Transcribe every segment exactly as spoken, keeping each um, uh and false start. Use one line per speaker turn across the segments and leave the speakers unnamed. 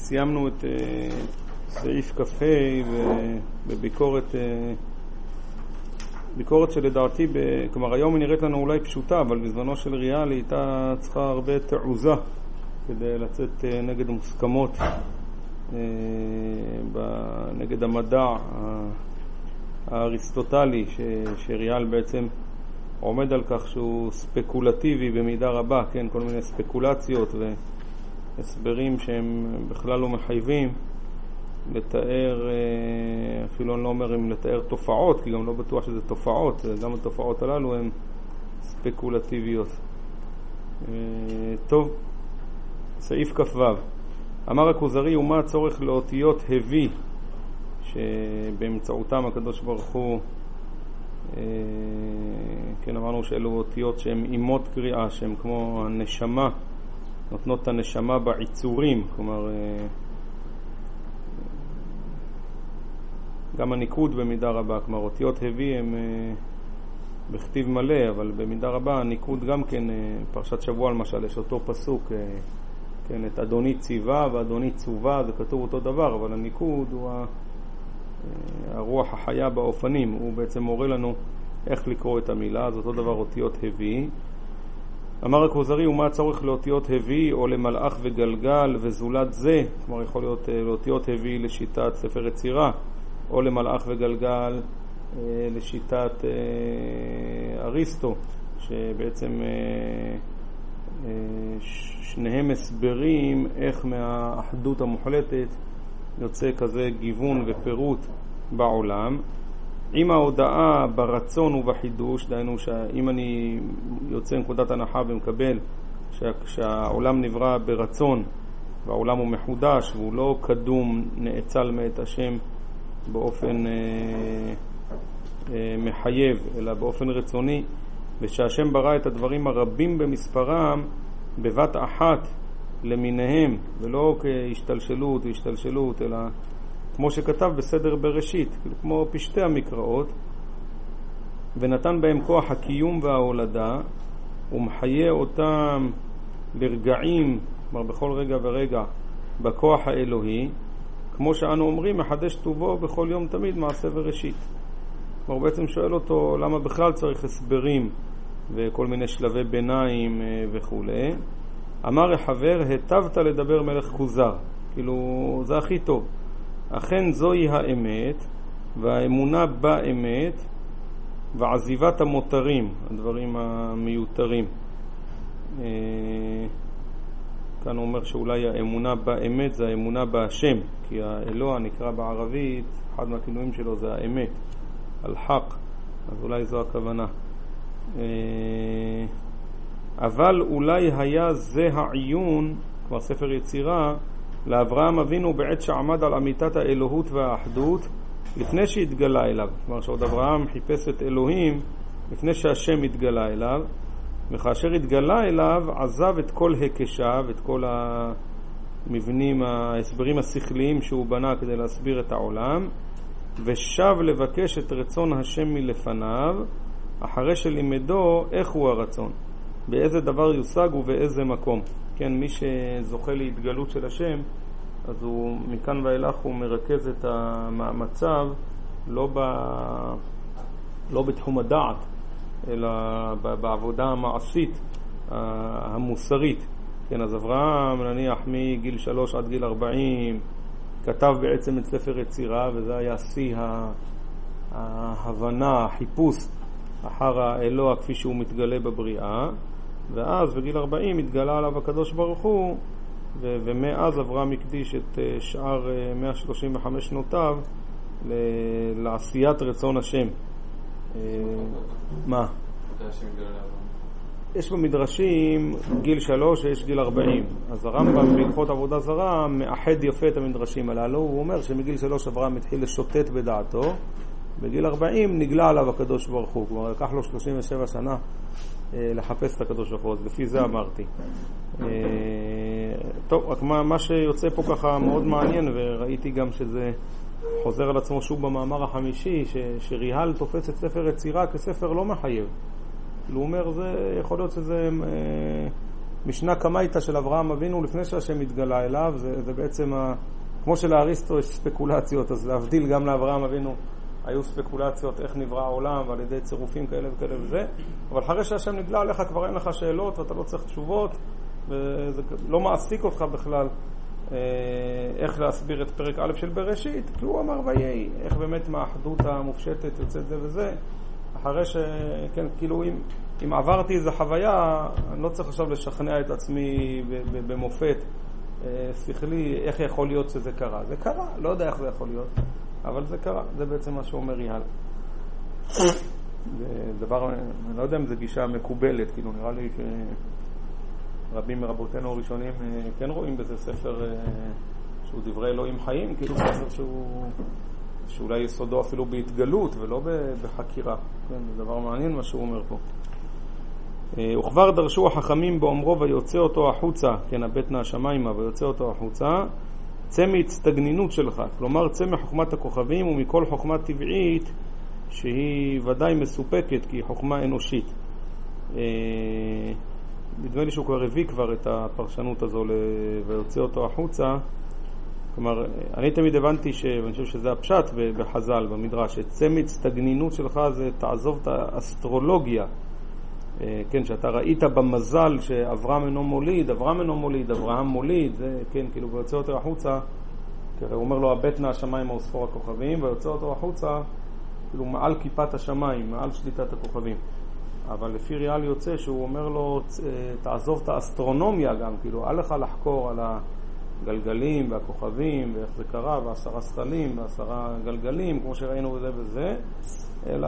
סיימנו את סעיף כ"ה בביקורת, ביקורת שלדעתי, כלומר היום היא נראית לנו אולי פשוטה, אבל בזמנו של ריאל היא הייתה צריכה הרבה תעוזה כדי לצאת נגד מוסכמות, נגד המדע האריסטוטלי, שריאל בעצם עומד על כך שהוא ספקולטיבי במידה רבה, כן, כל מיני ספקולציות והסברים שהם בכלל לא מחייבים לתאר, אפילו אני לא אומר אם לתאר תופעות, כי גם לא בטוח שזה תופעות, גם התופעות הללו הן ספקולטיביות. טוב, סעיף כ"ו. אמר הכוזרי, ומה הצורך לאותיות הביא שבאמצעותם הקדוש ברוך הוא, כן, אמרנו שאלו אותיות שהן אימות קריאה, שהן כמו הנשמה, נותנות את הנשמה בעיצורים, כלומר גם הניקוד במידה רבה, כלומר אותיות הביא הם בכתיב מלא, אבל במידה רבה הניקוד גם כן, פרשת שבוע למשל, יש אותו פסוק, כן, את אדוני ציווה ואדוני צובה, זה כתוב אותו דבר, אבל הניקוד הוא הרוח החיה באופנים, הוא בעצם מורה לנו איך לקרוא את המילה, אז אותו דבר אותיות הביא. אמר הכוזרי, ומה הצורך לאותיות הביא או למלאך וגלגל וזולת זה, כלומר יכול להיות לאותיות הביא לשיטת ספר יצירה, או למלאך וגלגל לשיטת אריסטו, שבעצם שניהם הסברים איך מהאחדות המוחלטת יוצא כזה גיוון ופירוט בעולם. עם ההודעה ברצון ובחידוש, דהיינו שאם אני יוצא נקודת הנחה ומקבל שהעולם נברא ברצון והעולם הוא מחודש והוא לא קדום נאצל מאת השם באופן אה, אה, מחייב אלא באופן רצוני, ושהשם ברא את הדברים הרבים במספרם בבת אחת למיניהם, ולא כהשתלשלות והשתלשלות, אלא כמו שכתב בסדר בראשית, כמו פשטי המקראות, ונתן בהם כוח הקיום וההולדה, ומחיה אותם לרגעים, כלומר בכל רגע ורגע, בכוח האלוהי, כמו שאנו אומרים, מחדש טובו בכל יום תמיד מעשה וראשית. כלומר בעצם שואל אותו למה בכלל צריך הסברים וכל מיני שלבי ביניים וכו'. אמר החבר, היטבת לדבר מלך כוזר, כאילו זה הכי טוב. אכן זוהי האמת, והאמונה באמת, ועזיבת המותרים, הדברים המיותרים. כאן הוא אומר שאולי האמונה באמת זה האמונה בהשם, כי האלוה נקרא בערבית, אחד מהכינויים שלו זה האמת, אל-חק, אז אולי זו הכוונה. אבל אולי היה זה העיון, כבר ספר יצירה, לאברהם אבינו בעת שעמד על אמיתת האלוהות והאחדות, לפני שהתגלה אליו. כלומר שעוד אברהם חיפש את אלוהים לפני שהשם התגלה אליו, וכאשר התגלה אליו עזב את כל הקשיו, את כל המבנים, ההסברים השכליים שהוא בנה כדי להסביר את העולם, ושב לבקש את רצון השם מלפניו, אחרי שלימדו איך הוא הרצון, באיזה דבר יושג ובאיזה מקום. כן, מי שזוכה להתגלות של השם, אז הוא מכאן ואילך הוא מרכז את המאמציו לא, ב... לא בתחום הדעת, אלא בעבודה המעשית המוסרית. כן, אז אברהם נניח מגיל שלוש עד גיל ארבעים כתב בעצם את ספר יצירה, וזה היה שיא ההבנה, החיפוש אחר האלוה כפי שהוא מתגלה בבריאה, ואז בגיל ארבעים התגלה עליו הקדוש ברוך הוא, ו- ומאז אברהם הקדיש את שאר מאה שלושים וחמש שנותיו ל- לעשיית רצון השם. מה? יש במדרשים גיל שלוש ויש גיל ארבעים, אז הרמב"ם בהלכות עבודה זרה מאחד יפה את המדרשים הללו. הוא אומר שמגיל שלוש אברהם התחיל לשוטט בדעתו, בגיל ארבעים נגלה עליו הקדוש ברוך הוא, כלומר לקח לו שלושים ושבע שנה לחפש את הקדוש ברוך הוא, לפי זה אמרתי. טוב, רק מה, מה שיוצא פה ככה מאוד מעניין, וראיתי גם שזה חוזר על עצמו שוב במאמר החמישי, ש, שריהל תופס את ספר יצירה כספר לא מחייב. הוא אומר, זה יכול להיות שזה משנה קמייתא של אברהם אבינו לפני שהשם התגלה אליו, זה, זה בעצם, ה, כמו שלאריסטו יש ספקולציות, אז להבדיל גם לאברהם אבינו היו ספקולציות איך נברא העולם ועל ידי צירופים כאלה וכאלה וזה, אבל אחרי שהשם נגלה עליך כבר אין לך שאלות ואתה לא צריך תשובות, וזה לא מעסיק אותך בכלל איך להסביר את פרק א' של בראשית, כי הוא אמר ויהי, איך באמת מהאחדות המופשטת יוצאת זה וזה, אחרי שכן, כאילו אם, אם עברתי איזו חוויה, אני לא צריך עכשיו לשכנע את עצמי במופת שכלי איך יכול להיות שזה קרה. זה קרה, לא יודע איך זה יכול להיות, אבל זה קרה, זה בעצם מה שאומר יהל. זה דבר, אני לא יודע אם זה גישה מקובלת, כאילו נראה לי שרבים מרבותינו הראשונים כן רואים בזה ספר שהוא דברי אלוהים חיים, כאילו ספר שהוא שאולי יסודו אפילו בהתגלות ולא בחקירה. כן, זה דבר מעניין מה שהוא אומר פה. וכבר דרשו החכמים באומרו ויוצא אותו החוצה, כן, הבטנה השמיימה ויוצא אותו החוצה, צא מהצטגנינות שלך, כלומר צא מחוכמת הכוכבים ומכל חוכמה טבעית שהיא ודאי מסופקת כי היא חוכמה אנושית. נדמה לי שהוא כבר הביא כבר את הפרשנות הזו ויוצא אותו החוצה. כלומר, אני תמיד הבנתי, ואני חושב שזה הפשט בחז"ל, במדרש, שצא מהצטגנינות שלך זה תעזוב את האסטרולוגיה. כן, שאתה ראית במזל שאברהם אינו מוליד, אברהם אינו מוליד, אברהם מוליד, זה כן, כאילו, ויוצא אותו החוצה, הוא אומר לו, הבטנה השמיים או ספור הכוכבים, ויוצא אותו החוצה, כאילו, מעל כיפת השמיים, מעל שליטת הכוכבים. אבל לפי ריאל יוצא שהוא אומר לו, תעזוב את האסטרונומיה גם, כאילו, אל לך לחקור על הגלגלים והכוכבים, ואיך זה קרה, ועשרה סתלים, ועשרה גלגלים, כמו שראינו בזה וזה, אלא...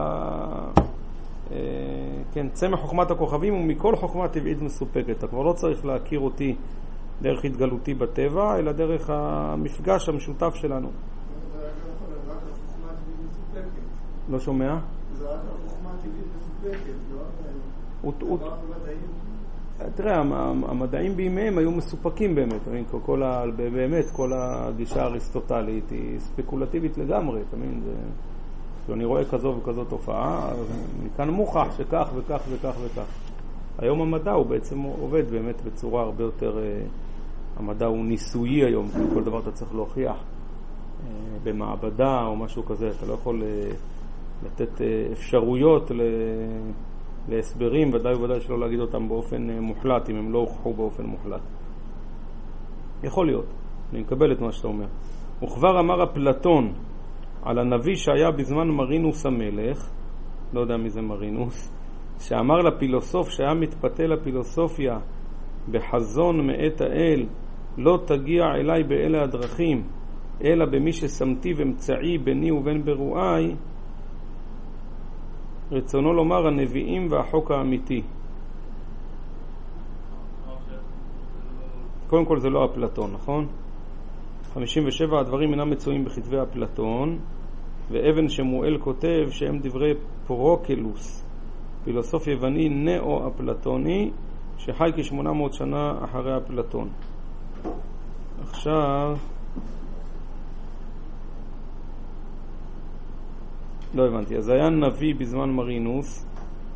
כן, צא מחוכמת הכוכבים ומכל חוכמה טבעית מסופקת. אתה כבר לא צריך להכיר אותי דרך התגלותי בטבע, אלא דרך המפגש המשותף שלנו.
זה רק החוכמה טבעית מסופקת.
לא שומע?
זה רק החוכמה טבעית מסופקת, לא?
תראה, המדעים בימיהם היו מסופקים באמת, כל ה, באמת כל הגישה האריסטוטלית היא ספקולטיבית לגמרי, תמיד זה... אני רואה כזו וכזו תופעה, מכאן מוכח שכך וכך וכך וכך. היום המדע הוא בעצם עובד באמת בצורה הרבה יותר, המדע הוא ניסויי היום, כל דבר אתה צריך להוכיח במעבדה או משהו כזה, אתה לא יכול לתת אפשרויות להסברים, ודאי וודאי שלא להגיד אותם באופן מוחלט, אם הם לא הוכחו באופן מוחלט. יכול להיות, אני מקבל את מה שאתה אומר. וכבר אמר אפלטון, על הנביא שהיה בזמן מרינוס המלך, לא יודע מי זה מרינוס, שאמר לפילוסוף שהיה מתפתה לפילוסופיה בחזון מאת האל, לא תגיע אליי באלה הדרכים, אלא במי ששמתי ומצאי ביני ובין ברואי, רצונו לומר הנביאים והחוק האמיתי. קודם כל זה לא אפלטון, נכון? חמישים ושבע הדברים אינם מצויים בכתבי אפלטון, ואבן שמואל כותב שהם דברי פרוקלוס, פילוסוף יווני נאו-אפלטוני, שחי כשמונה מאות שנה אחרי אפלטון. עכשיו, לא הבנתי, אז היה נביא בזמן מרינוס,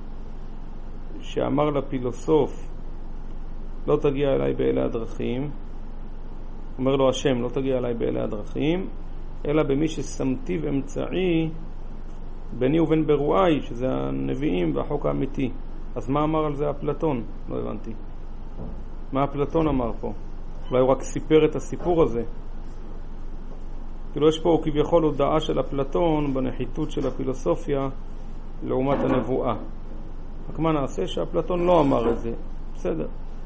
שאמר לפילוסוף, לא תגיע אליי באלה הדרכים, אומר לו השם, לא תגיע אליי באלה הדרכים, אלא במי ששמתי ואמצעי ביני ובין ברואי, שזה הנביאים והחוק האמיתי. אז מה אמר על זה אפלטון? לא הבנתי. מה אפלטון אמר פה? אולי הוא רק סיפר את הסיפור הזה. כאילו יש פה כביכול הודעה של אפלטון בנחיתות של הפילוסופיה לעומת הנבואה. רק מה נעשה שאפלטון לא אמר את זה? בסדר.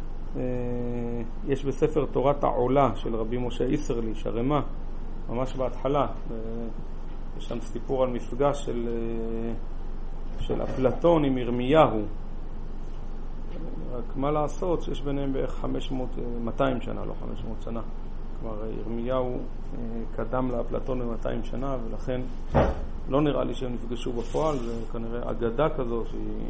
יש בספר תורת העולה של רבי משה איסרליש, הרמה, ממש בהתחלה, יש שם סיפור על מפגש של, של אפלטון עם ירמיהו. רק מה לעשות שיש ביניהם בערך חמש מאות, מאתיים שנה, לא חמש מאות שנה. כלומר, ירמיהו קדם לאפלטון ב-מאתיים שנה, ולכן לא נראה לי שהם נפגשו בפועל, זה כנראה אגדה כזו שהיא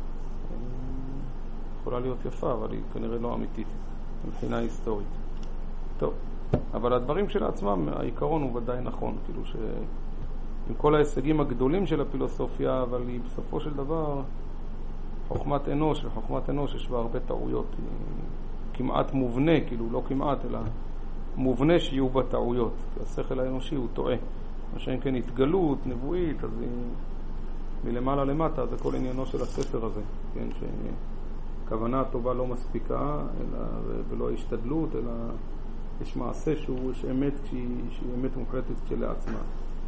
יכולה להיות יפה, אבל היא כנראה לא אמיתית מבחינה היסטורית. טוב, אבל הדברים של עצמם, העיקרון הוא ודאי נכון, כאילו שעם כל ההישגים הגדולים של הפילוסופיה, אבל היא בסופו של דבר חוכמת אנוש, וחוכמת אנוש יש בה הרבה טעויות, היא כמעט מובנה, כאילו לא כמעט, אלא מובנה שיהיו בה טעויות, כי השכל האנושי הוא טועה. מה שאין כן התגלות, נבואית, אז היא מלמעלה למטה, זה כל עניינו של הספר הזה, כן, שכוונה הטובה לא מספיקה, אלא, ולא השתדלות, אלא יש מעשה שהוא יש אמת שהיא, שהיא אמת מוחלטת כשלעצמה.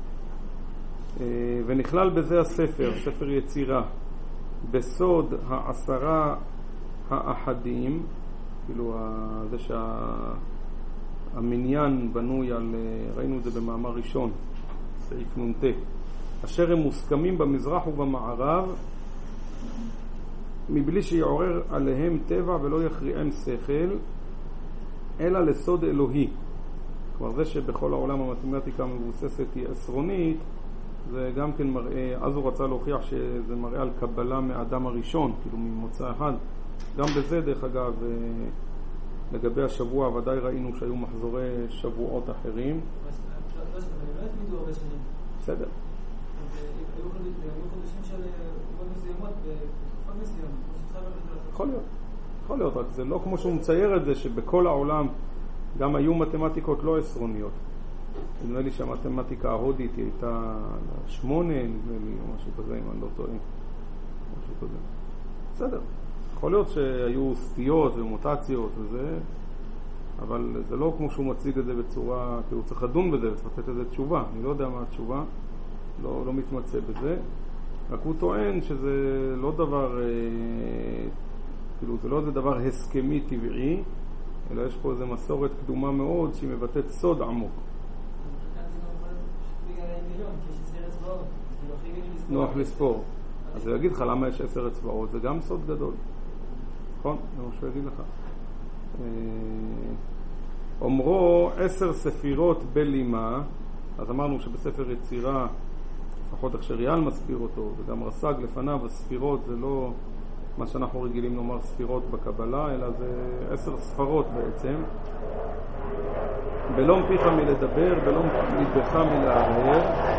ונכלל בזה הספר, ספר יצירה, בסוד העשרה האחדים, כאילו זה שהמניין בנוי על, ראינו את זה במאמר ראשון, סעיף נ"ט, אשר הם מוסכמים במזרח ובמערב מבלי שיעורר עליהם טבע ולא יכריעם שכל, אלא לסוד אלוהי. כלומר זה שבכל העולם המתמטיקה המבוססת היא עשרונית, זה גם כן מראה, אז הוא רצה להוכיח שזה מראה על קבלה מאדם הראשון, כאילו ממוצא אחד. גם בזה דרך אגב, לגבי השבוע ודאי ראינו שהיו מחזורי שבועות אחרים. בסדר.
היו חודשים של עובד מסוימות בתקופה מסוימת.
יכול להיות. יכול להיות, רק זה לא כמו שהוא מצייר את זה, שבכל העולם גם היו מתמטיקות לא עשרוניות. נדמה לי שהמתמטיקה ההודית היא הייתה שמונה, נדמה לי, או משהו כזה, אם אני לא טועה. משהו כזה. בסדר. יכול להיות שהיו סטיות ומוטציות וזה, אבל זה לא כמו שהוא מציג את זה בצורה, כי הוא צריך לדון בזה, צריך לתת איזה תשובה. אני לא יודע מה התשובה, לא, לא מתמצא בזה. רק הוא טוען שזה לא דבר, כאילו זה לא איזה דבר הסכמי טבעי, אלא יש פה איזו מסורת קדומה מאוד שהיא מבטאת סוד עמוק. נוח לספור. אז הוא יגיד לך למה יש עשר אצבעות, זה גם סוד גדול. נכון? זה מה שהוא יגיד לך. אומרו עשר ספירות בלימה, אז אמרנו שבספר יצירה, לפחות איך שריאל מסביר אותו, וגם רס"ג לפניו, הספירות זה לא מה שאנחנו רגילים לומר ספירות בקבלה, אלא זה עשר ספרות בעצם. בלום פיך מלדבר, בלום ליבך מלהרהר,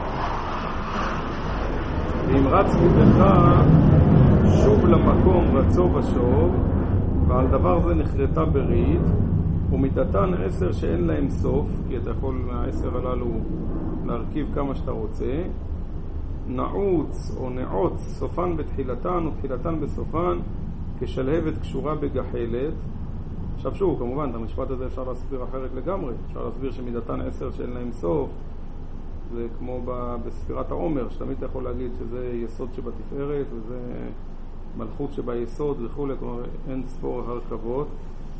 ואם רץ ליבך שוב למקום רצו ושוב, ועל דבר זה נחרטה ברית, ומידתן עשר שאין להם סוף, כי אתה יכול מהעשר הללו להרכיב כמה שאתה רוצה, נעוץ או נעוץ סופן בתחילתן ותחילתן בסופן, כשלהבת קשורה בגחלת. עכשיו שוב, כמובן, את המשפט הזה אפשר להסביר אחרת לגמרי. אפשר להסביר שמידתן עשר שאין להם סוף, זה כמו בספירת העומר, שתמיד אתה יכול להגיד שזה יסוד שבתפארת וזה מלכות שביסוד וכו', כלומר אין ספור הרכבות,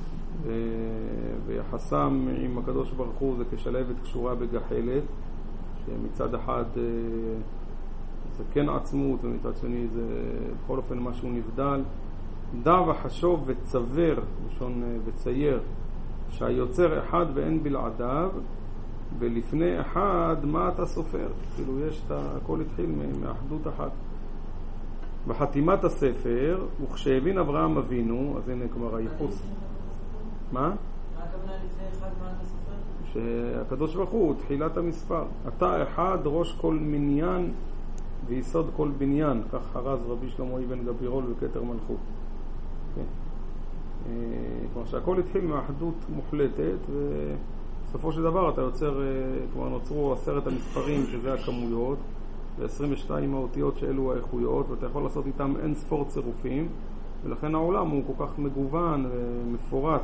ויחסם עם הקדוש ברוך הוא זה כשלהבת קשורה בגחלת, שמצד אחד זה כן עצמות ומצד שני זה בכל אופן משהו נבדל. דע וחשוב וצבר, לשון וצייר, שהיוצר אחד ואין בלעדיו, ולפני אחד מה אתה סופר? כאילו יש את הכל התחיל מאחדות אחת. בחתימת הספר, וכשהבין אברהם אבינו, אז הנה כבר הייחוס. מה?
מה הכוונה לפני אחד מה אתה סופר?
שהקדוש ברוך הוא תחילת המספר. אתה אחד ראש כל מניין ויסוד כל בניין, כך חרז רבי שלמה אבן גבירול וכתר מלכות. כלומר שהכל התחיל מאחדות מוחלטת, ובסופו של דבר אתה יוצר, כלומר נוצרו עשרת המספרים שזה הכמויות, ו-עשרים ושתיים האותיות שאלו האיכויות, ואתה יכול לעשות איתם אין ספור צירופים, ולכן העולם הוא כל כך מגוון ומפורט.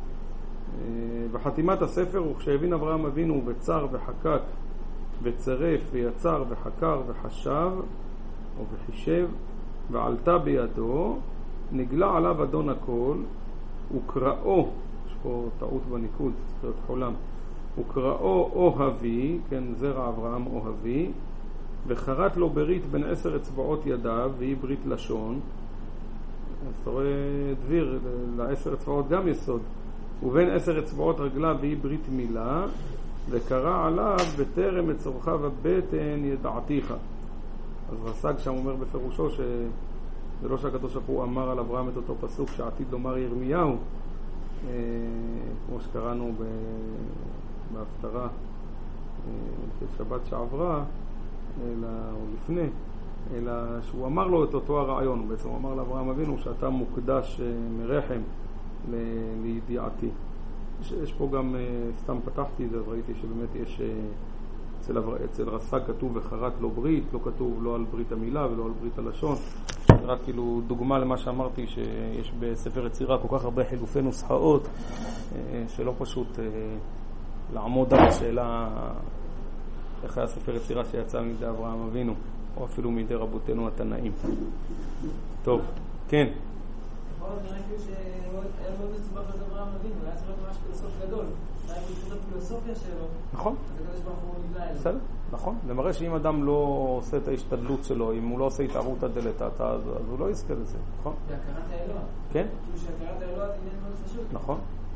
בחתימת הספר, וכשהבין אברהם אבינו וצר וחקק וצרף ויצר וחקר וחשב או וחישב ועלתה בידו, נגלה עליו אדון הכל, וקראו, יש פה טעות בניקוד, צריך להיות חולם, וקראו אוהבי, כן, זרע אברהם אוהבי, וחרט לו ברית בין עשר אצבעות ידיו, והיא ברית לשון. אז אתה רואה דביר, לעשר אצבעות גם יסוד, ובין עשר אצבעות רגליו והיא ברית מילה, וקרא עליו בטרם את צורכיו הבטן ידעתיך. אז רס"ג שם אומר בפירושו ש... זה לא שהקדוש ברוך הוא אמר על אברהם את אותו פסוק שעתיד לומר ירמיהו, אה, כמו שקראנו בהפטרה של שבת שעברה, אלא, או לפני, אלא שהוא אמר לו את אותו הרעיון. בעצם הוא אמר לאברהם אבינו שאתה מוקדש מרחם, ל- לידיעתי. יש, יש פה גם, סתם פתחתי את זה, אז ראיתי שבאמת יש, אצל, אצל רס"ג כתוב וחרת לו ברית, לא כתוב לא על ברית המילה ולא על ברית הלשון. רק כאילו דוגמה למה שאמרתי, שיש בספר יצירה כל כך הרבה חילופי נוסחאות, שלא פשוט לעמוד על השאלה איך היה ספר יצירה שיצא מידי אברהם אבינו, או אפילו מידי רבותינו התנאים. טוב, כן.
בכל זאת נראה כאילו שהיה מאוד מסובך את אברהם אבינו, היה צריך להיות ממש פילוסוף גדול. היה בזכות הפילוסופיה שלו.
נכון.
אז הקדוש ברוך הוא נבלע אליו.
בסדר, נכון. זה מראה שאם אדם לא עושה את ההשתדלות שלו, אם הוא לא עושה התערותא דלתתא, אז הוא לא יזכה לזה, נכון?
בהכרת האלוה.
כן.
כאילו שהכרת האלוה זה עניין מאוד פשוט.
נכון.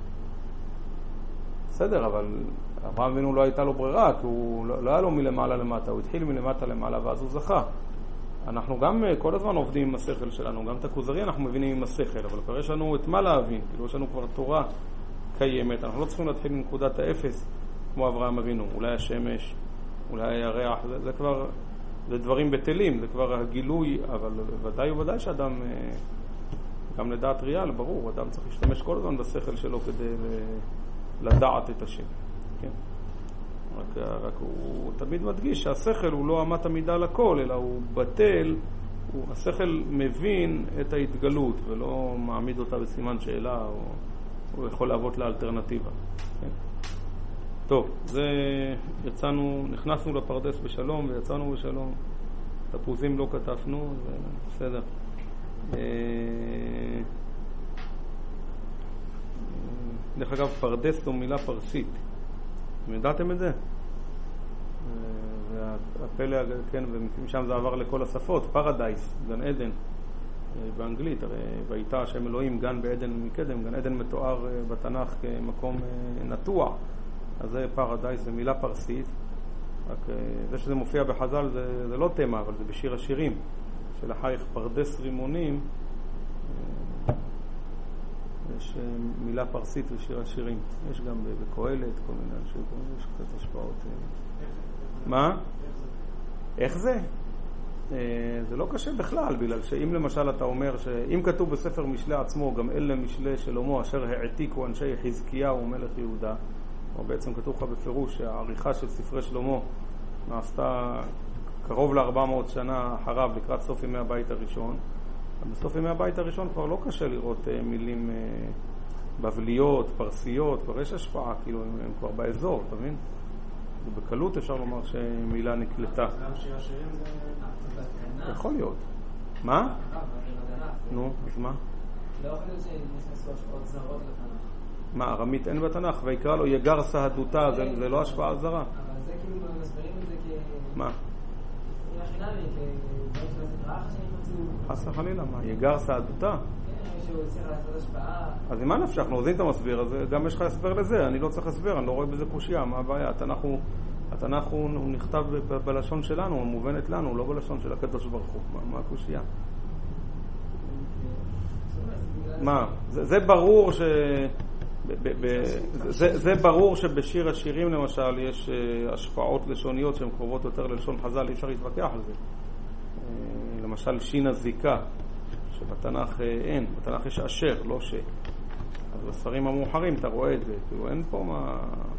בסדר, אבל אברהם אבינו לא הייתה לו ברירה, כי הוא לא, לא היה לו מלמעלה למטה, הוא התחיל מלמטה למעלה ואז הוא זכה. אנחנו גם כל הזמן עובדים עם השכל שלנו, גם את הכוזרי אנחנו מבינים עם השכל, אבל כבר יש לנו את מה להבין, כאילו יש לנו כבר תורה קיימת, אנחנו לא צריכים להתחיל מנקודת האפס כמו אברהם אבינו, אולי השמש, אולי הירח, זה, זה כבר, זה דברים בטלים, זה כבר הגילוי, אבל ודאי וודאי שאדם, גם לדעת ריאל, ברור, אדם צריך להשתמש כל הזמן בשכל שלו כדי לדעת את השם, כן? רק, רק הוא תמיד מדגיש שהשכל הוא לא אמת המידה לכל, אלא הוא בטל, הוא, השכל מבין את ההתגלות ולא מעמיד אותה בסימן שאלה, או הוא יכול להוות לאלטרנטיבה. כן? טוב, זה יצאנו, נכנסנו לפרדס בשלום ויצאנו בשלום. תפוזים לא כתפנו, זה בסדר. דרך אגב, פרדס זו מילה פרסית. ידעתם את זה? והפלא, כן, ומשם זה עבר לכל השפות, פרדייס, גן עדן, באנגלית, הרי והייתה השם אלוהים גן בעדן מקדם, גן עדן מתואר בתנ"ך כמקום נטוע, אז זה פרדייס, זה מילה פרסית, רק זה שזה מופיע בחז"ל זה, זה לא תמה, אבל זה בשיר השירים, שלחייך פרדס רימונים, יש מילה פרסית לשיר השירים, יש גם בקהלת כל מיני אנשים, יש קצת השפעות. מה? איך זה? זה לא קשה בכלל, בגלל שאם למשל אתה אומר שאם כתוב בספר משלי עצמו, גם אלה משלי שלמה אשר העתיקו אנשי חזקיהו ומלך יהודה, או בעצם כתוב לך בפירוש שהעריכה של ספרי שלמה נעשתה קרוב ל-ארבע מאות שנה אחריו, לקראת סוף ימי הבית הראשון. בסוף ימי הבית הראשון כבר לא קשה לראות מילים בבליות, פרסיות, כבר יש השפעה, כאילו הם, הם כבר באזור, אתה מבין? ובקלות אפשר לומר שמילה נקלטה.
גם שיר השירים זה...
יכול להיות. מה? נו, אז מה?
לא יכול להיות שנכנסו השפעות זרות לתנ"ך.
מה, ארמית אין בתנ"ך, ויקרא לו יגר סהדותה, זה לא השפעה זרה.
אבל זה כאילו מסברים את זה כ...
מה?
זה חינמי, כדברים של הסדרה שנכנסו...
חס וחלילה, מה? יגר סהדותה?
כן, מישהו צריך לעשות השפעה...
אז עם מה נפשך? אנחנו עוזים את המסביר, אז גם יש לך הסבר לזה, אני לא צריך הסבר, אני לא רואה בזה קושיה, מה הבעיה? התנ"ך הוא, התנ"ך הוא נכתב ב- בלשון שלנו, הוא מובנת לנו, לא בלשון של הקדוש ברוך הוא. מה, מה הקושיה? מה? זה, זה ברור ש... ב- ב- ב- זה, זה ברור שבשיר השירים למשל יש השפעות לשוניות שהן קרובות יותר ללשון חז"ל, אי אפשר להתווכח על זה. למשל שין הזיקה, שבתנ"ך אין, בתנ"ך יש אשר, לא ש. אז בספרים המאוחרים אתה רואה את זה, כאילו אין פה מה...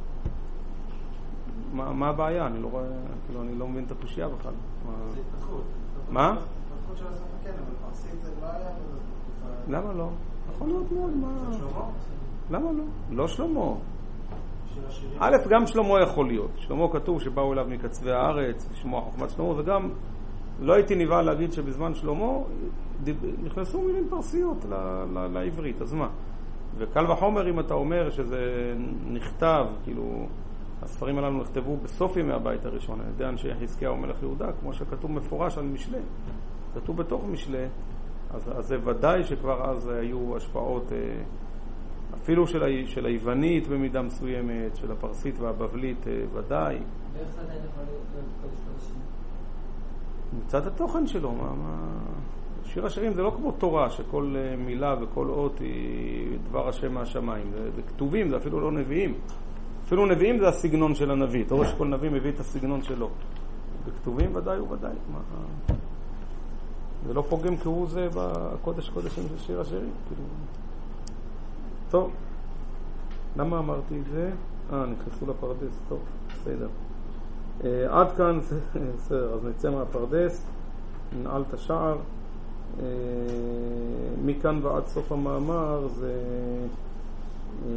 מה, מה הבעיה? אני לא רואה, כאילו אני לא מבין את הקושיה בכלל.
זה התפתחות.
מה?
התפתחות של השפה כן, אבל פרסית זה בעיה.
למה לא? יכול להיות מאוד, מה?
שלמה?
למה לא? לא שלמה. א', גם שלמה יכול להיות. שלמה כתוב שבאו אליו מקצווי הארץ, לשמוע חוכמת שלמה, וגם לא הייתי נבהל להגיד שבזמן שלמה נכנסו מילים פרסיות לעברית, אז מה? וקל וחומר אם אתה אומר שזה נכתב, כאילו הספרים הללו נכתבו בסוף ימי הבית הראשון, על ידי אנשי חזקיהו ומלך יהודה, כמו שכתוב מפורש על משלי, כתוב בתוך משלי, אז, אז זה ודאי שכבר אז היו השפעות אפילו של, ה, של היוונית במידה מסוימת, של הפרסית והבבלית ודאי.
ואיך זה עדיין יכול להיות קודש קודשים?
מצד התוכן שלו, מה, מה... שיר השירים זה לא כמו תורה, שכל מילה וכל אות היא דבר השם מהשמיים. זה, זה כתובים, זה אפילו לא נביאים. אפילו נביאים זה הסגנון של הנביא. תורה שכל נביא מביא את הסגנון שלו. בכתובים ודאי וודאי. מה... זה לא פוגם כהוא זה בקודש קודשים של שיר השירים. כאילו... טוב. למה אמרתי את זה? אה, נכנסו לפרדס, טוב, בסדר. אה, עד כאן, בסדר, אז נצא מהפרדס, ננעל את השער. אה, מכאן ועד סוף המאמר זה אה,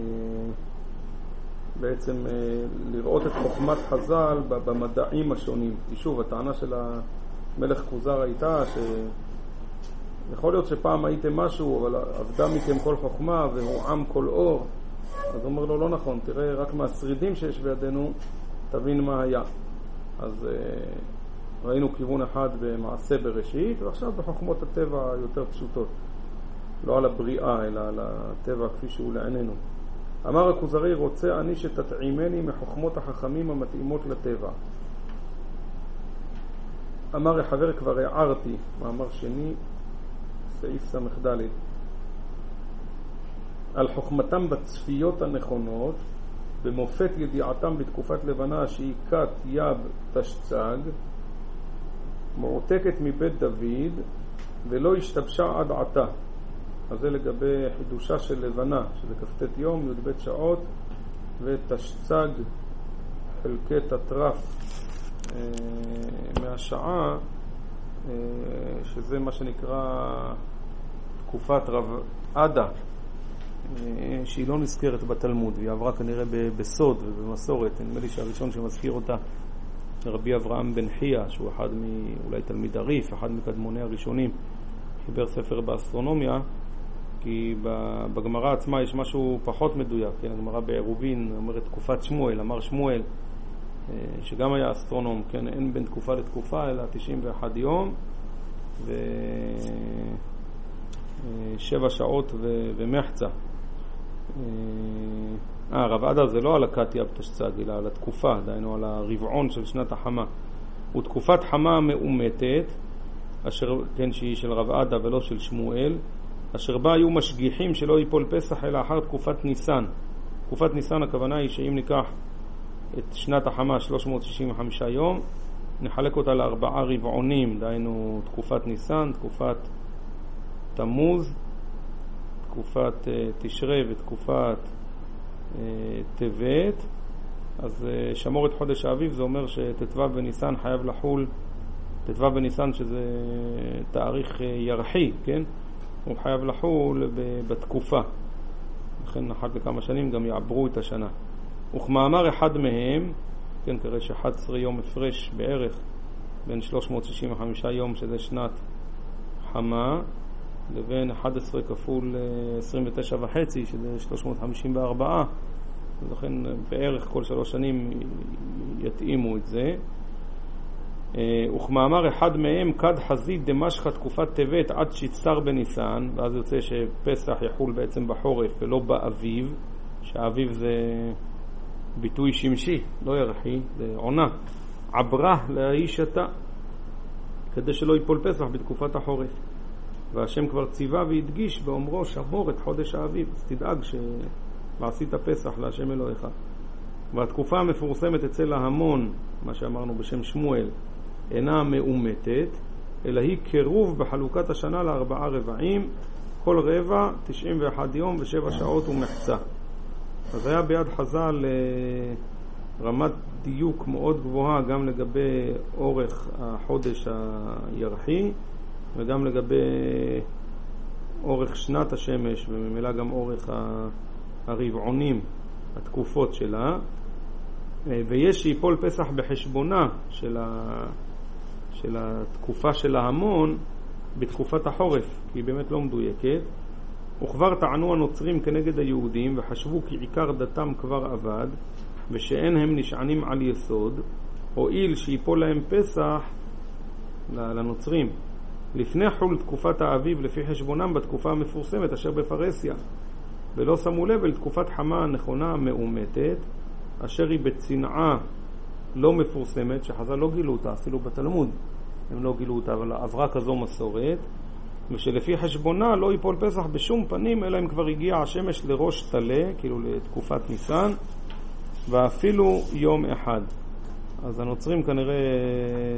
בעצם אה, לראות את חוכמת חז"ל במדעים השונים. שוב, הטענה של המלך כוזר הייתה ש... יכול להיות שפעם הייתם משהו, אבל עבדה מכם כל חוכמה והוא עם כל אור. אז הוא אומר לו, לא נכון, תראה רק מהשרידים שיש בידינו, תבין מה היה. אז uh, ראינו כיוון אחד במעשה בראשית, ועכשיו בחוכמות הטבע יותר פשוטות. לא על הבריאה, אלא על הטבע כפי שהוא לעינינו. אמר הכוזרי, רוצה אני שתטעימני מחוכמות החכמים המתאימות לטבע. אמר החבר, כבר הערתי, מאמר שני, סעיף סמך ד' על חוכמתם בצפיות הנכונות, במופת ידיעתם בתקופת לבנה שהיא כת יב תשצג, מועתקת מבית דוד ולא השתבשה עד עתה. אז זה לגבי חידושה של לבנה, שזה כ"ט יום, י"ב שעות, ותשצג חלקי תטרף אה, מהשעה, אה, שזה מה שנקרא תקופת רב עדה, שהיא לא נזכרת בתלמוד, והיא עברה כנראה בסוד ובמסורת. נדמה לי שהראשון שמזכיר אותה רבי אברהם בן חייא, שהוא אחד מאולי תלמיד עריף, אחד מקדמוני הראשונים, חיבר ספר באסטרונומיה, כי בגמרא עצמה יש משהו פחות מדויק. כן, הגמרא בעירובין אומרת תקופת שמואל, אמר שמואל, שגם היה אסטרונום, כן, אין בין תקופה לתקופה אלא תשעים ואחד יום ושבע שעות ו- ומחצה. אה, רב עדה זה לא על הכת יב תשצג, אלא על התקופה, דהיינו על הרבעון של שנת החמה. ותקופת חמה מאומתת, אשר, כן, שהיא של רב עדה ולא של שמואל, אשר בה היו משגיחים שלא ייפול פסח אלא אחר תקופת ניסן. תקופת ניסן הכוונה היא שאם ניקח את שנת החמה שלוש מאות שישים וחמישה יום, נחלק אותה לארבעה רבעונים, דהיינו תקופת ניסן, תקופת תמוז, תקופת uh, תשרי ותקופת uh, טבת. אז uh, שמור את חודש האביב, זה אומר שתתווה בניסן חייב לחול, תתווה בניסן שזה תאריך uh, ירחי, כן? הוא חייב לחול בתקופה, לכן אחת לכמה שנים גם יעברו את השנה. וכמאמר אחד מהם, כן, כראה ש-אחד עשר יום הפרש בערך בין שלוש מאות שישים וחמישה יום שזה שנת חמה לבין אחד עשר כפול עשרים ותשע וחצי שזה שלוש מאות חמישים וארבע, לכן בערך כל שלוש שנים יתאימו את זה. וכמאמר אחד מהם, כד חזית דמשכה תקופת טבת עד שיצר בניסן, ואז יוצא שפסח יחול בעצם בחורף ולא באביב, שהאביב זה ביטוי שמשי, לא ירחי, זה עונה. עברה לאישתה, כדי שלא ייפול פסח בתקופת החורף. והשם כבר ציווה והדגיש באומרו, שמור את חודש האביב, אז תדאג שעשית פסח להשם אלוהיך. והתקופה המפורסמת אצל ההמון, מה שאמרנו בשם שמואל, אינה מאומתת, אלא היא קירוב בחלוקת השנה לארבעה רבעים, כל רבע תשעים ואחד יום ושבע שעות ומחצה. אז היה ביד חז"ל רמת דיוק מאוד גבוהה גם לגבי אורך החודש הירחי וגם לגבי אורך שנת השמש וממילא גם אורך הרבעונים, התקופות שלה. ויש שיפול פסח בחשבונה של, ה... של התקופה של ההמון בתקופת החורף, כי היא באמת לא מדויקת. וכבר טענו הנוצרים כנגד היהודים וחשבו כי עיקר דתם כבר עבד ושאין הם נשענים על יסוד, הועיל שיפול להם פסח לנוצרים לפני חול תקופת האביב לפי חשבונם בתקופה המפורסמת אשר בפרסיה, ולא שמו לב אל תקופת חמה הנכונה המאומתת אשר היא בצנעה לא מפורסמת, שחז"ל לא גילו אותה אפילו בתלמוד, הם לא גילו אותה, אבל עברה כזו מסורת, ושלפי חשבונה לא ייפול פסח בשום פנים אלא אם כבר הגיע השמש לראש תלה, כאילו לתקופת ניסן, ואפילו יום אחד. אז הנוצרים כנראה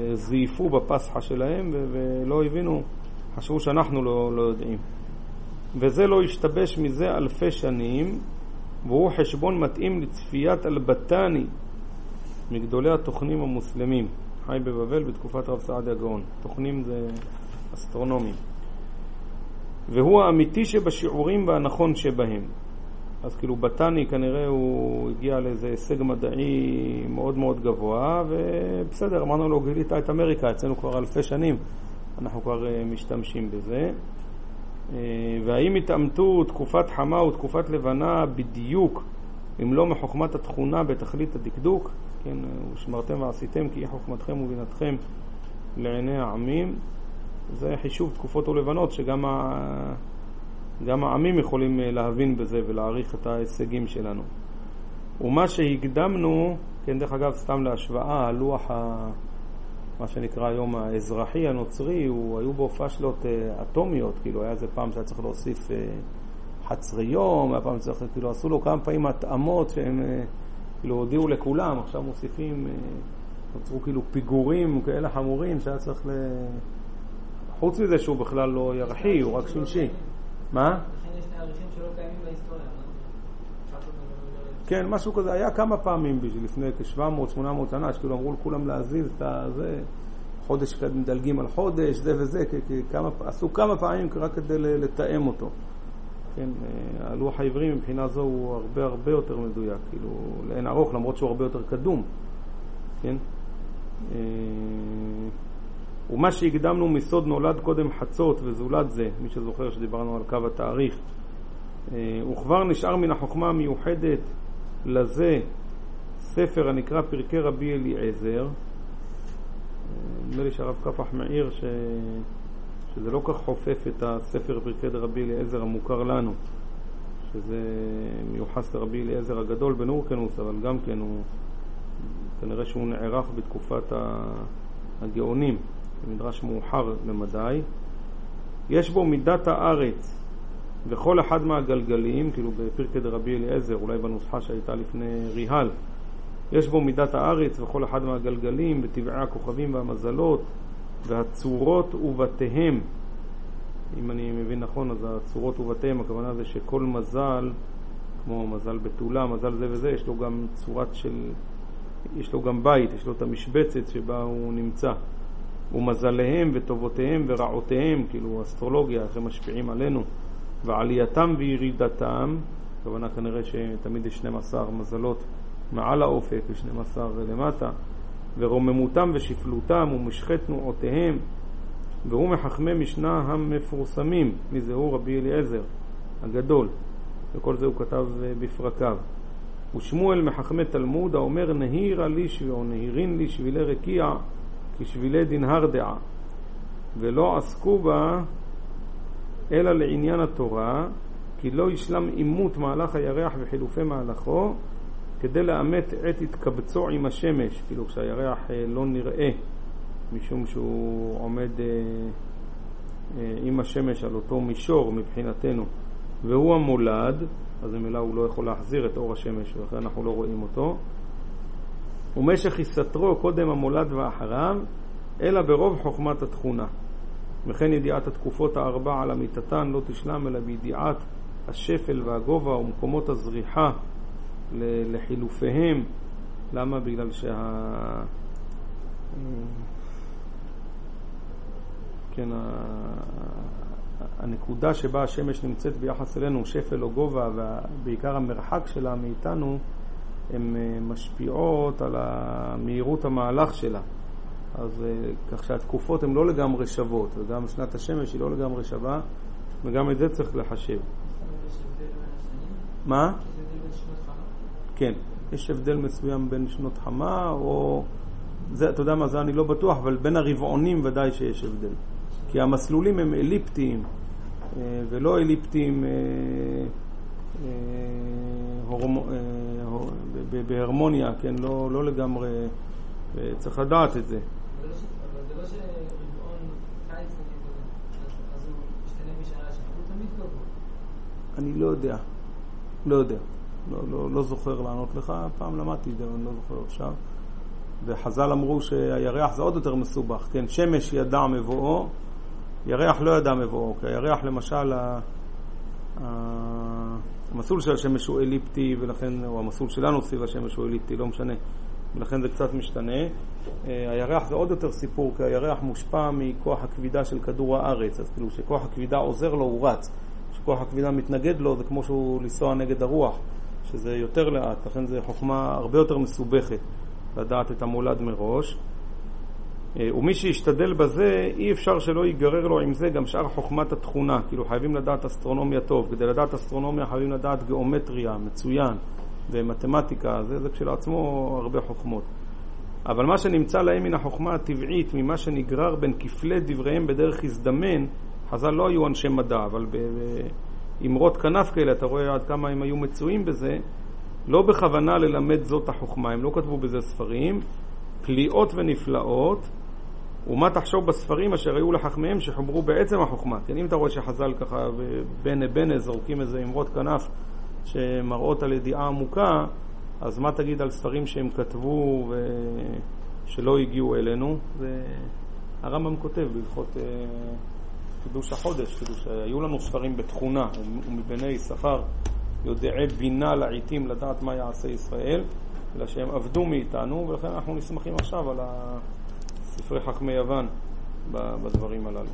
זייפו בפסחה שלהם ולא הבינו, חשבו שאנחנו לא, לא יודעים. וזה לא ישתבש מזה אלפי שנים, והוא חשבון מתאים לצפיית אלבטני מגדולי התוכנים המוסלמים, חי בבבל בתקופת רב סעדיה גאון. תוכנים זה אסטרונומים, והוא האמיתי שבשיעורים והנכון שבהם. אז כאילו בטני כנראה הוא הגיע לאיזה הישג מדעי מאוד מאוד גבוה, ובסדר, אמרנו לו, גילית את אמריקה, אצלנו כבר אלפי שנים, אנחנו כבר משתמשים בזה. והאם התאמתו תקופת חמה ותקופת לבנה בדיוק, אם לא מחוכמת התכונה בתכלית הדקדוק, כן, ושמרתם ועשיתם כי חוכמתכם ובינתכם לעיני העמים. זה חישוב תקופות ולבנות שגם ה... גם העמים יכולים להבין בזה ולהעריך את ההישגים שלנו. ומה שהקדמנו, כן, דרך אגב, סתם להשוואה, הלוח ה... מה שנקרא היום האזרחי הנוצרי, הוא היו בו פשלות אטומיות, כאילו היה זה פעם שהיה צריך להוסיף חצרי יום, הפעם צריך, כאילו עשו לו כמה פעמים התאמות שהם כאילו הודיעו לכולם, עכשיו מוסיפים, נוצרו כאילו פיגורים כאלה חמורים שהיה צריך ל... חוץ מזה שהוא בכלל לא ירחי, הוא רק שמשי. מה?
לכן יש תאריכים שלא קיימים בהיסטוריה.
כן, משהו כזה. היה כמה פעמים בשביל לפני כ-שבע מאות שמונה מאות שנה, שכאילו אמרו לכולם להזיז את זה, חודש מדלגים על חודש, זה וזה, כמה, עשו כמה פעמים רק כדי לתאם אותו. כן, הלוח העברי מבחינה זו הוא הרבה הרבה יותר מדויק, כאילו לאין ארוך, למרות שהוא הרבה יותר קדום. כן? ומה שהקדמנו מסוד נולד קודם חצות וזולת זה, מי שזוכר שדיברנו על קו התאריך, וכבר נשאר מן החוכמה המיוחדת לזה ספר הנקרא פרקי רבי אליעזר. נדמה לי שהרב קפח מעיר ש... שזה לא כך חופף את הספר פרקי רבי אליעזר המוכר לנו, שזה מיוחס לרבי אליעזר הגדול בן אורקנוס, אבל גם כן הוא כנראה שהוא נערך בתקופת הגאונים, מדרש מאוחר למדי. יש בו מידת הארץ וכל אחד מהגלגלים, כאילו בפרקי רבי אליעזר, אולי בנוסחה שהייתה לפני ריהל, יש בו מידת הארץ וכל אחד מהגלגלים וטבעי הכוכבים והמזלות והצורות ובתיהם. אם אני מבין נכון, אז הצורות ובתיהם, הכוונה זה שכל מזל, כמו מזל בתולה, מזל זה וזה, יש לו גם צורת של, יש לו גם בית, יש לו את המשבצת שבה הוא נמצא. ומזליהם וטובותיהם ורעותיהם, כאילו אסטרולוגיה, איך הם משפיעים עלינו, ועלייתם וירידתם, הכוונה כנראה שתמיד יש שנים עשר מזלות מעל האופק ו-שנים עשר למטה, ורוממותם ושפלותם ומשכת תנועותיהם, והוא מחכמי משנה המפורסמים. מי זה הוא? רבי אליעזר הגדול, וכל זה הוא כתב בפרקיו. ושמואל מחכמי תלמוד האומר נהירה לי או נהירין לי שבילי רקיע כשבילי דנהר דעה, ולא עסקו בה אלא לעניין התורה, כי לא ישלם אימות מהלך הירח וחילופי מהלכו כדי לאמת עת התקבצו עם השמש, כאילו כשהירח לא נראה משום שהוא עומד עם השמש על אותו מישור מבחינתנו, והוא המולד, אז במילה הוא לא יכול להחזיר את אור השמש ולכן אנחנו לא רואים אותו. ומשך יסתרו קודם המולד ואחריו אלא ברוב חוכמת התכונה, וכן ידיעת התקופות הארבע על אמיתתן לא תשלם אלא בידיעת השפל והגובה ומקומות הזריחה לחילופיהם. למה? בגלל שה... כן, הנקודה שבה השמש נמצאת ביחס אלינו, שפל או גובה, ובעיקר המרחק שלה מאיתנו, הן משפיעות על מהירות המהלך שלה. אז כך שהתקופות הן לא לגמרי שוות, וגם שנת השמש היא לא לגמרי שווה, וגם את זה צריך לחשב. מה? כן, יש הבדל מסוים בין שנות חמה, או זה, אתה יודע מה, זה אני לא בטוח, אבל בין הרבעונים ודאי שיש הבדל. כי המסלולים הם אליפטיים, ולא אליפטיים בהרמוניה, כן, לא, לא לגמרי, צריך לדעת את זה.
אבל זה לא שרבעון קיץ, אז הוא משתנה משעה לשעה, הוא תמיד קבוע.
אני לא יודע, לא יודע, לא, לא, לא זוכר לענות לך, פעם למדתי את זה, אני לא זוכר עכשיו. וחז"ל אמרו שהירח זה עוד יותר מסובך, כן, שמש ידע מבואו, ירח לא ידע מבואו, כי הירח למשל המסלול של השמש הוא אליפטי, ולכן, או המסלול שלנו סביב השמש הוא אליפטי, לא משנה, ולכן זה קצת משתנה. הירח זה עוד יותר סיפור, כי הירח מושפע מכוח הכבידה של כדור הארץ, אז כאילו שכוח הכבידה עוזר לו הוא רץ, שכוח הכבידה מתנגד לו זה כמו שהוא לנסוע נגד הרוח, שזה יותר לאט, לכן זה חוכמה הרבה יותר מסובכת לדעת את המולד מראש. ומי שישתדל בזה, אי אפשר שלא ייגרר לו עם זה גם שאר חוכמת התכונה, כאילו חייבים לדעת אסטרונומיה טוב, כדי לדעת אסטרונומיה חייבים לדעת גיאומטריה מצוין ומתמטיקה, זה, זה כשלעצמו הרבה חוכמות. אבל מה שנמצא להם מן החוכמה הטבעית, ממה שנגרר בין כפלי דבריהם בדרך הזדמן, חז"ל לא היו אנשי מדע, אבל באמרות כנף כאלה אתה רואה עד כמה הם היו מצויים בזה, לא בכוונה ללמד זאת החוכמה, הם לא כתבו בזה ספרים, פליאות ונפלאות, ומה תחשוב בספרים אשר היו לחכמיהם שחוברו בעצם החוכמה. כן, אם אתה רואה שחז"ל ככה בנה בנה זורקים איזה אמרות כנף שמראות על ידיעה עמוקה, אז מה תגיד על ספרים שהם כתבו ושלא הגיעו אלינו? והרמב"ם כותב בהלכות קידוש החודש, כאילו שהיו לנו ספרים בתכונה, ומבני שכר יודעי בינה לעיתים לדעת מה יעשה ישראל, אלא שהם עבדו מאיתנו, ולכן אנחנו נסמכים עכשיו על ספרי חכמי יוון בדברים הללו.